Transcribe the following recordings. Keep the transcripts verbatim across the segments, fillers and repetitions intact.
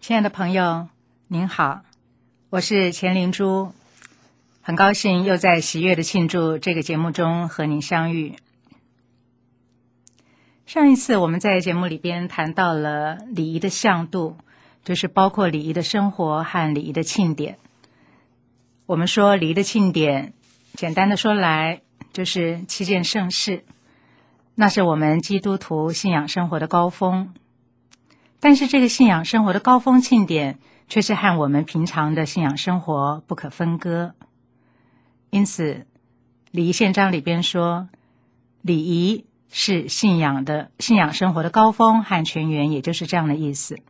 亲爱的朋友，您好，我是钱灵珠，很高兴又在喜悦的庆祝这个节目中和您相遇。上一次我们在节目里边谈到了礼仪的向度，就是包括礼仪的生活和礼仪的庆典。我们说礼仪的庆典，简单的说来就是七件圣事，那是我们基督徒信仰生活的高峰。但是这个信仰生活的高峰庆典却是和我们平常的信仰生活不可分割。因此礼仪宪章里边说，礼仪是信仰的信仰生活的高峰和泉源，也就是这样的意思。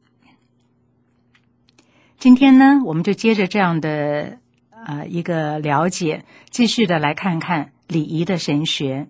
今天呢，我们就接着这样的呃一个了解，继续的来看看礼仪的神学。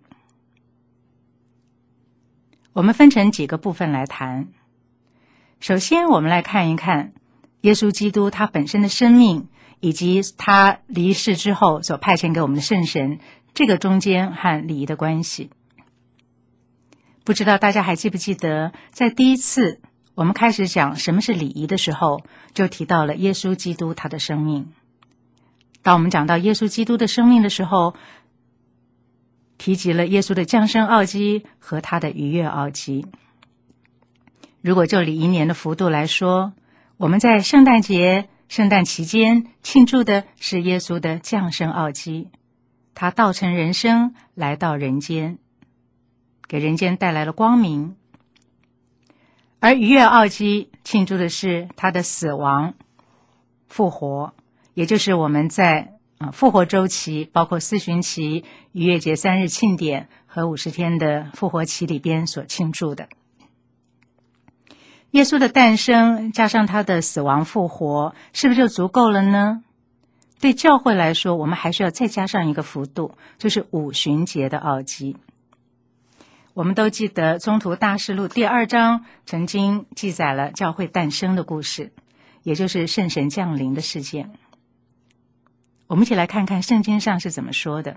我们分成几个部分来谈。首先我们来看一看耶稣基督他本身的生命，以及他离世之后所派遣给我们的圣神，这个中间和礼仪的关系。不知道大家还记不记得，在第一次我们开始讲什么是礼仪的时候，就提到了耶稣基督他的生命。当我们讲到耶稣基督的生命的时候，提及了耶稣的降生奥迹和他的逾越奥迹。如果就礼仪年的幅度来说，我们在圣诞节、圣诞期间庆祝的是耶稣的降生奥迹，他道成人身来到人间，给人间带来了光明。而逾越奥迹庆祝的是他的死亡、复活，也就是我们在呃复活周期，包括四旬期、逾越节三日庆典和五十天的复活期里边所庆祝的。耶稣的诞生加上他的死亡复活，是不是就足够了呢？对教会来说，我们还需要再加上一个幅度，就是五旬节的奥迹。我们都记得宗徒大事录第二章曾经记载了教会诞生的故事，也就是圣神降临的事件。我们一起来看看圣经上是怎么说的。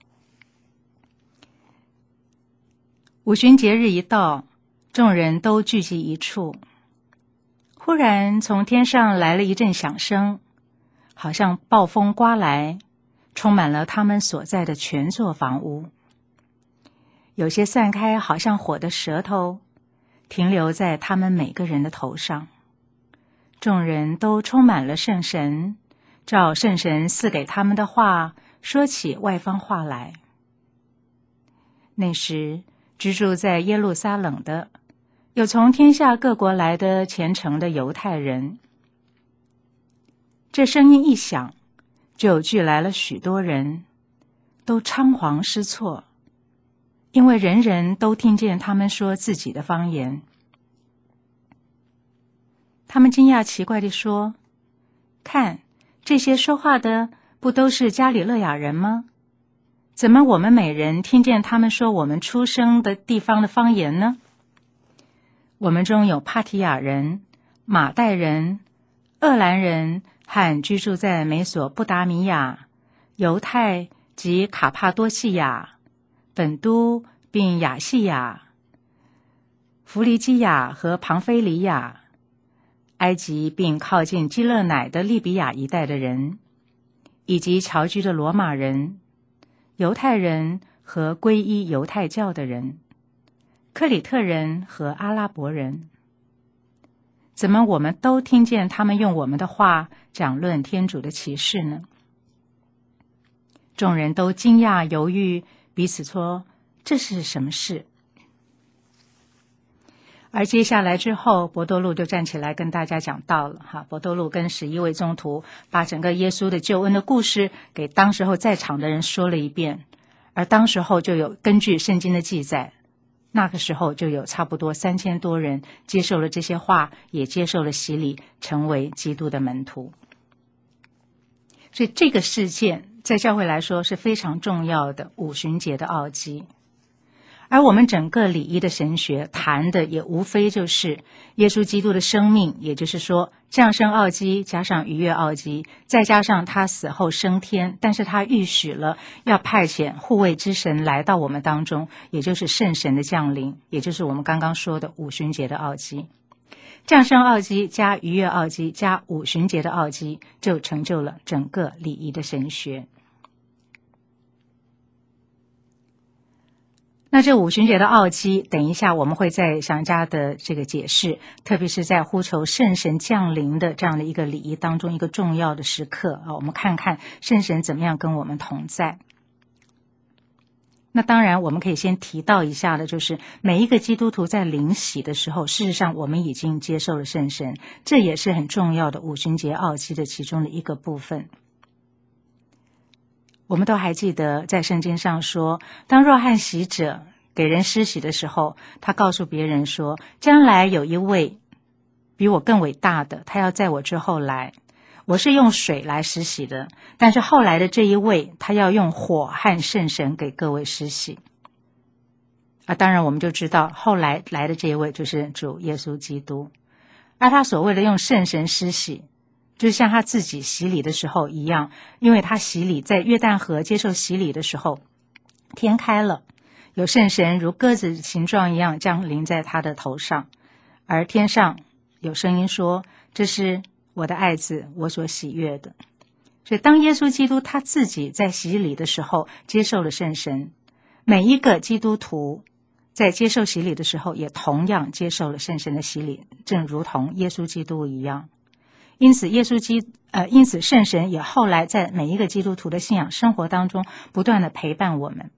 五旬节日一到，众人都聚集一处，忽然从天上来了一阵响声，好像暴风刮来，充满了他们所在的全座房屋。有些散开，好像火的舌头，停留在他们每个人的头上。众人都充满了圣神，照圣神赐给他们的话，说起外方话来。那时居住在耶路撒冷的，有从天下各国来的虔诚的犹太人。这声音一响，就聚来了许多人，都仓皇失措，因为人人都听见他们说自己的方言。他们惊讶奇怪地说，看，这些说话的不都是加里肋亚人吗？怎么我们每人听见他们说我们出生的地方的方言呢？我们中有帕提亚人、马代人、厄兰人和居住在美索不达米亚、犹太及卡帕多西亚、本都并亚细亚、弗利基亚和庞菲里亚、埃及并靠近基勒乃的利比亚一带的人，以及侨居的罗马人、犹太人和皈依犹太教的人，克里特人和阿拉伯人。怎么我们都听见他们用我们的话讲论天主的启示呢？众人都惊讶犹豫，彼此说，这是什么事？而接下来之后，伯多禄就站起来跟大家讲道了哈。伯多禄跟十一位宗徒把整个耶稣的救恩的故事给当时候在场的人说了一遍，而当时候就有根据圣经的记载，那个时候就有差不多三千多人接受了这些话，也接受了洗礼，成为基督的门徒。所以这个事件在教会来说是非常重要的五旬节的奥迹。而我们整个礼仪的神学谈的也无非就是耶稣基督的生命，也就是说降生奥迹加上逾越奥迹，再加上他死后升天，但是他预许了要派遣护卫之神来到我们当中，也就是圣神的降临，也就是我们刚刚说的五旬节的奥迹。 降生奥基加逾越奥基加五旬节的奥基，就成就了整个礼仪的神学。那这五旬节的奥基，等一下我们会再详加的这个解释，特别是在呼求圣神降临的这样的一个礼仪当中，一个重要的时刻啊，我们看看圣神怎么样跟我们同在。那当然我们可以先提到一下的，就是每一个基督徒在领洗的时候，事实上我们已经接受了圣神，这也是很重要的五旬节奥基的其中的一个部分。我们都还记得在圣经上说，当若翰洗者给人施洗的时候，他告诉别人说，将来有一位比我更伟大的，他要在我之后来，我是用水来施洗的，但是后来的这一位，他要用火和圣神给各位施洗。啊，当然我们就知道后来来的这一位就是主耶稣基督，而他所谓的用圣神施洗，就像他自己洗礼的时候一样，因为他洗礼在约旦河接受洗礼的时候，天开了，有圣神如鸽子形状一样降临在他的头上，而天上有声音说，这是我的爱子，我所喜悦的。所以当耶稣基督他自己在洗礼的时候接受了圣神，每一个基督徒在接受洗礼的时候也同样接受了圣神的洗礼，正如同耶稣基督一样。因此耶稣基呃，因此圣神也后来在每一个基督徒的信仰生活当中不断的陪伴我们。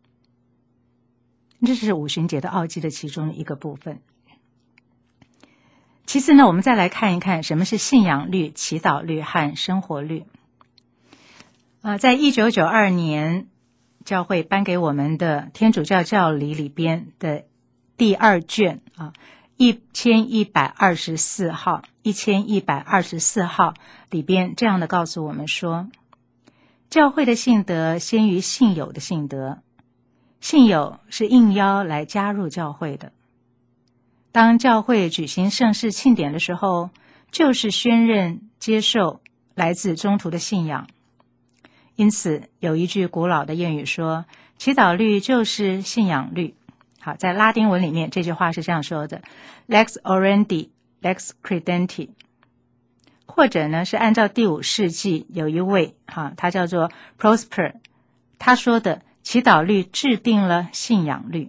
这是五旬节的奥基的其中的一个部分。其次呢，我们再来看一看什么是信仰律、祈祷律和生活律。呃，在一九九二年教会颁给我们的天主教教理里边的第二卷啊，一千一百二十四号，一千一百二十四号里边这样的告诉我们说，教会的信德先于信友的信德，信友是应邀来加入教会的。当教会举行圣事庆典的时候，就是宣认接受来自中途的信仰。因此有一句古老的谚语说，祈祷律就是信仰律。好，在拉丁文里面这句话是这样说的， Lex orandi, lex credendi。 或者呢是按照第五世纪有一位哈，他叫做 Prosper， 他说的，祈祷律制定了信仰律。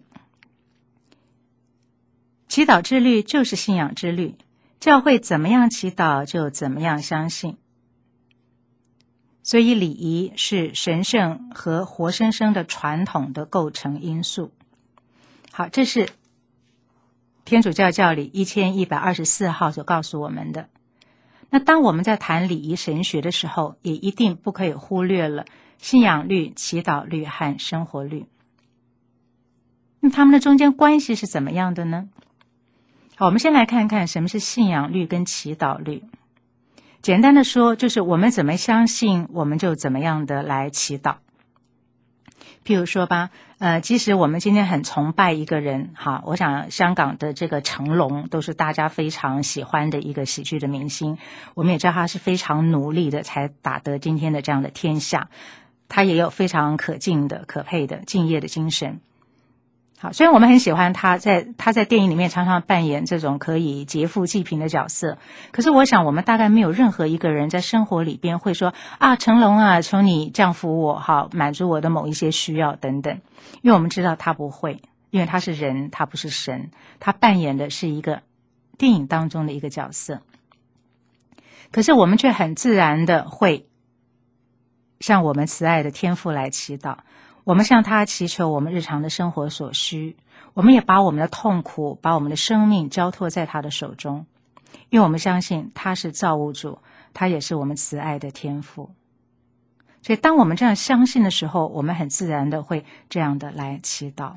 祈祷之律就是信仰之律，教会怎么样祈祷就怎么样相信。所以礼仪是神圣和活生生的传统的构成因素。好，这是天主教教理一千一百二十四号所告诉我们的。那当我们在谈礼仪神学的时候，也一定不可以忽略了信仰律、祈祷律和生活律。那他们的中间关系是怎么样的呢？好，我们先来看看什么是信仰律跟祈祷律。简单的说，就是我们怎么相信，我们就怎么样的来祈祷。譬如说吧，呃，即使我们今天很崇拜一个人，哈，我想香港的这个成龙都是大家非常喜欢的一个喜剧的明星，我们也知道他是非常努力的才打得今天的这样的天下，他也有非常可敬的、可佩的、敬业的精神。好，虽然我们很喜欢他，在他在电影里面常常扮演这种可以劫富济贫的角色，可是我想我们大概没有任何一个人在生活里边会说啊，成龙啊，求你降福我，好，满足我的某一些需要等等，因为我们知道他不会，因为他是人，他不是神，他扮演的是一个电影当中的一个角色。可是我们却很自然的会向我们慈爱的天父来祈祷，我们向他祈求我们日常的生活所需，我们也把我们的痛苦，把我们的生命交托在他的手中，因为我们相信他是造物主，他也是我们慈爱的天父。所以当我们这样相信的时候，我们很自然的会这样的来祈祷。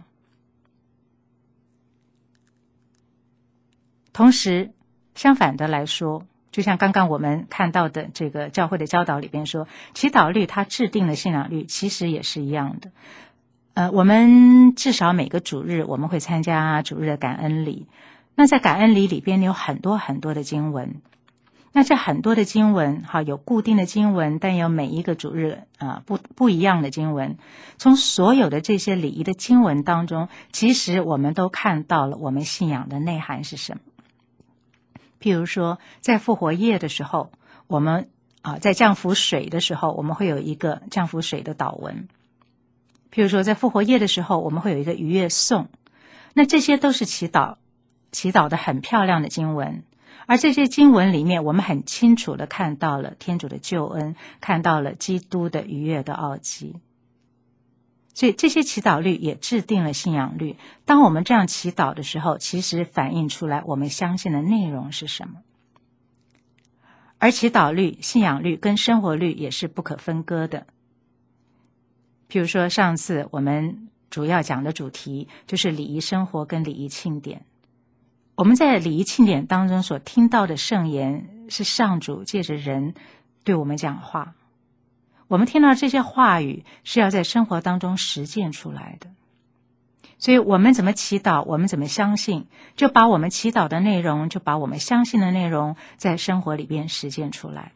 同时相反的来说，就像刚刚我们看到的这个教会的教导里边说，祈祷律它制定的信仰律其实也是一样的。呃，我们至少每个主日我们会参加主日的感恩礼，那在感恩礼里边有很多很多的经文，那这很多的经文哈，有固定的经文，但有每一个主日啊、呃、不不一样的经文。从所有的这些礼仪的经文当中，其实我们都看到了我们信仰的内涵是什么。 譬如说在复活夜的时候，我们啊在降福水的时候，我们会有一个降福水的祷文。譬如说在复活夜的时候，我们会有一个逾越颂。那这些都是祈祷祈祷的很漂亮的经文，而这些经文里面，我们很清楚地看到了天主的救恩，看到了基督的逾越的奥迹。所以这些祈祷律也制定了信仰律。当我们这样祈祷的时候，其实反映出来我们相信的内容是什么。而祈祷律、信仰律跟生活律也是不可分割的。譬如说上次我们主要讲的主题就是礼仪生活跟礼仪庆典。我们在礼仪庆典当中所听到的圣言，是上主借着人对我们讲话。我们听到这些话语是要在生活当中实践出来的。所以我们怎么祈祷，我们怎么相信，就把我们祈祷的内容，就把我们相信的内容在生活里边实践出来。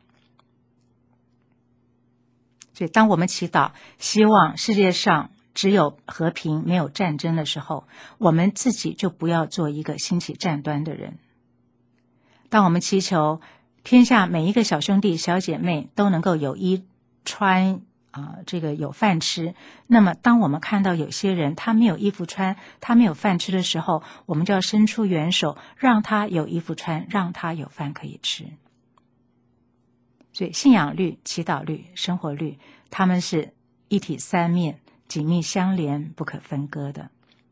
所以当我们祈祷希望世界上只有和平没有战争的时候，我们自己就不要做一个兴起战端的人。当我们祈求天下每一个小兄弟小姐妹都能够有衣穿啊、呃，这个有饭吃，那么当我们看到有些人他没有衣服穿，他没有饭吃的时候，我们就要伸出援手，让他有衣服穿，让他有饭可以吃。所以信仰律、祈祷律、生活律，他们是一体三面，紧密相连，不可分割的。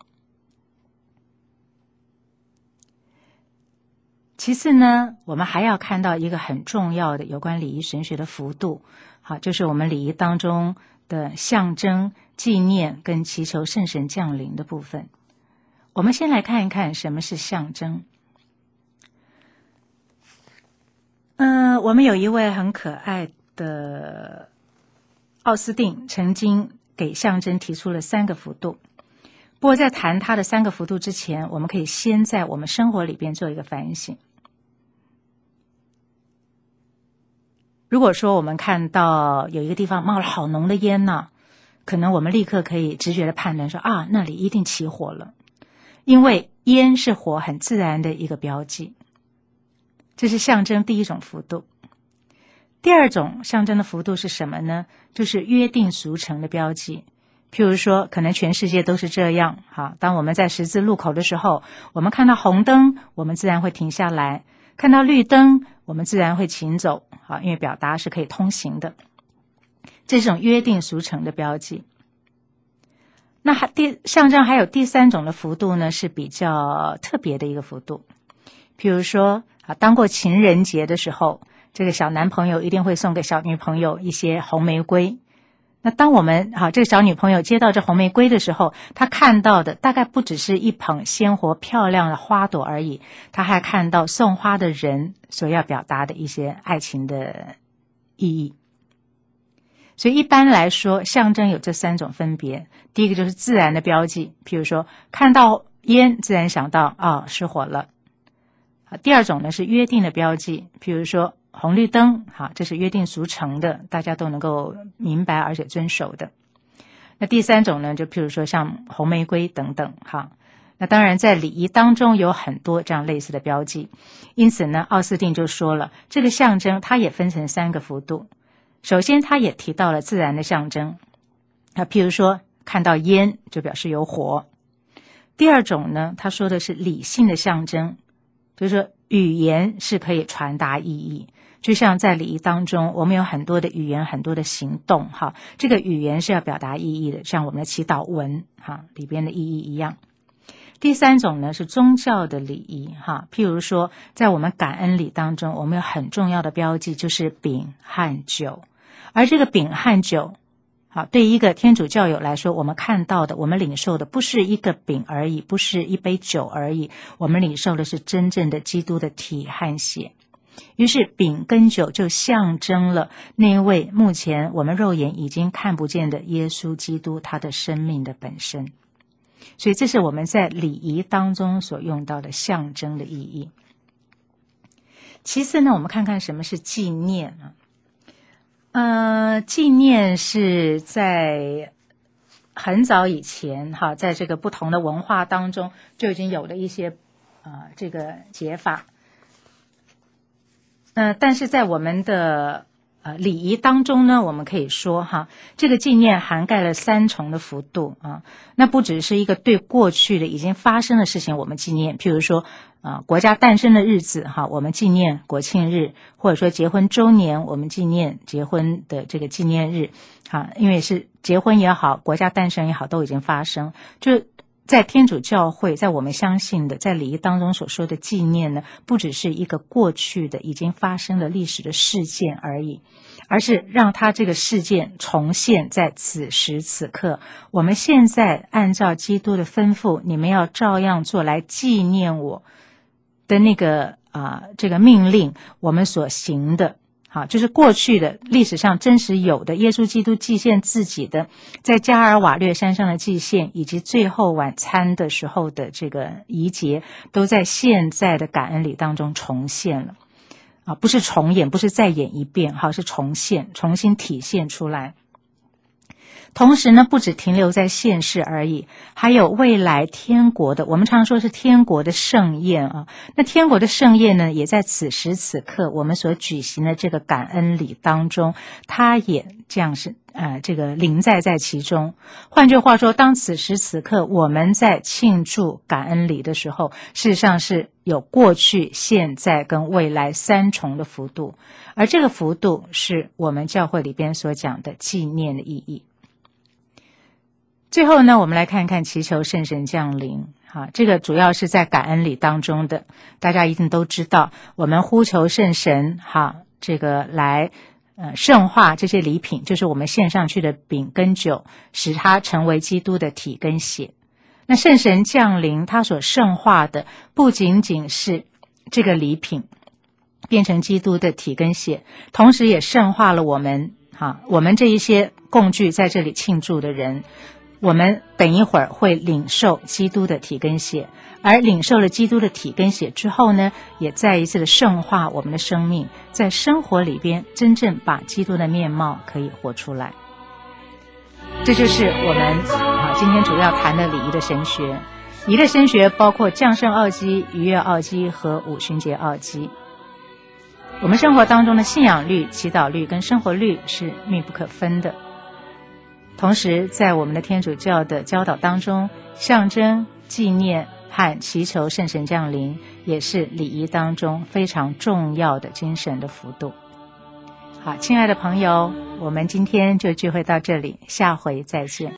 其次呢，我们还要看到一个很重要的有关礼仪神学的幅度，好，就是我们礼仪当中的象征、纪念跟祈求圣神降临的部分。我们先来看一看什么是象征。嗯、呃，我们有一位很可爱的奥斯定，曾经给象征提出了三个幅度。不过在谈他的三个幅度之前，我们可以先在我们生活里边做一个反省。如果说我们看到有一个地方冒了好浓的烟呢，可能我们立刻可以直觉的判断说啊，那里一定起火了，因为烟是火很自然的一个标记。这是象征第一种幅度。第二种象征的幅度是什么呢？就是约定俗成的标记。譬如说可能全世界都是这样，好，当我们在十字路口的时候，我们看到红灯，我们自然会停下来，看到绿灯，我们自然会行走，好，因为表达是可以通行的。这种约定俗成的标记。那还第象征还有第三种的幅度呢，是比较特别的一个幅度。譬如说啊，当过情人节的时候，这个小男朋友一定会送给小女朋友一些红玫瑰。那当我们啊这个小女朋友接到这红玫瑰的时候，她看到的大概不只是一捧鲜活漂亮的花朵而已，她还看到送花的人所要表达的一些爱情的意义。所以一般来说，象征有这三种分别。第一个就是自然的标记，譬如说看到烟自然想到啊失火了。第二种呢是约定的标记，譬如说红绿灯，好，这是约定俗成的，大家都能够明白而且遵守的。那第三种呢，就譬如说像红玫瑰等等，哈。那当然在礼仪当中有很多这样类似的标记，因此呢，奥斯定就说了，这个象征它也分成三个幅度。首先，他也提到了自然的象征，那譬如说看到烟就表示有火。第二种呢，他说的是理性的象征，就是说语言是可以传达意义。就像在礼仪当中，我们有很多的语言，很多的行动，哈，这个语言是要表达意义的，像我们的祈祷文，哈，里边的意义一样。第三种呢是宗教的礼仪，哈，譬如说在我们感恩礼当中，我们有很重要的标记，就是饼和酒。而这个饼和酒，好，对一个天主教友来说，我们看到的，我们领受的不是一个饼而已，不是一杯酒而已，我们领受的是真正的基督的体和血。于是饼跟酒就象征了那位目前我们肉眼已经看不见的耶稣基督，他的生命的本身。所以这是我们在礼仪当中所用到的象征的意义。其次呢，我们看看什么是纪念啊？呃，纪念是在很早以前，哈，在这个不同的文化当中就已经有了一些呃这个解法。 呃，但是在我们的呃礼仪当中呢，我们可以说哈，这个纪念涵盖了三重的幅度啊。那不只是一个对过去的已经发生的事情我们纪念，譬如说啊，国家诞生的日子哈，我们纪念国庆日，或者说结婚周年，我们纪念结婚的这个纪念日啊，因为是结婚也好，国家诞生也好，都已经发生。就在天主教会，在我们相信的，在礼仪当中所说的纪念呢，不只是一个过去的已经发生的历史的事件而已，而是让它这个事件重现在此时此刻。我们现在按照基督的吩咐，你们要照样做来纪念我的那个啊、呃、这个命令，我们所行的。好，就是过去的历史上真实有的耶稣基督祭献自己的，在加尔瓦略山上的祭献，以及最后晚餐的时候的这个仪节，都在现在的感恩礼当中重现了。啊，不是重演，不是再演一遍，好，是重现，重新体现出来。同时呢，不只停留在现世而已，还有未来天国的，我们常说是天国的盛宴啊。那天国的盛宴呢，也在此时此刻我们所举行的这个感恩礼当中，它也这样是呃这个临在在其中。换句话说，当此时此刻我们在庆祝感恩礼的时候，事实上是有过去、现在跟未来三重的幅度，而这个幅度是我们教会里边所讲的纪念的意义。最后呢，我们来看看祈求圣神降临。好，这个主要是在感恩礼当中的，大家一定都知道，我们呼求圣神，好，这个来呃圣化这些礼品，就是我们献上去的饼跟酒，使它成为基督的体跟血。那圣神降临，它所圣化的不仅仅是这个礼品变成基督的体跟血，同时也圣化了我们，好，我们这一些共聚在这里庆祝的人。我们等一会儿会领受基督的体跟血，而领受了基督的体跟血之后呢，也再一次的圣化我们的生命，在生活里边真正把基督的面貌可以活出来。这就是我们啊今天主要谈的礼仪的神学。礼仪的神学包括降圣奥基、逾越奥基和五旬节奥基。我们生活当中的信仰律、祈祷律跟生活律是密不可分的。同时在我们的天主教的教导当中，象征、纪念和祈求圣神降临也是礼仪当中非常重要的精神的幅度。好，亲爱的朋友，我们今天就聚会到这里，下回再见。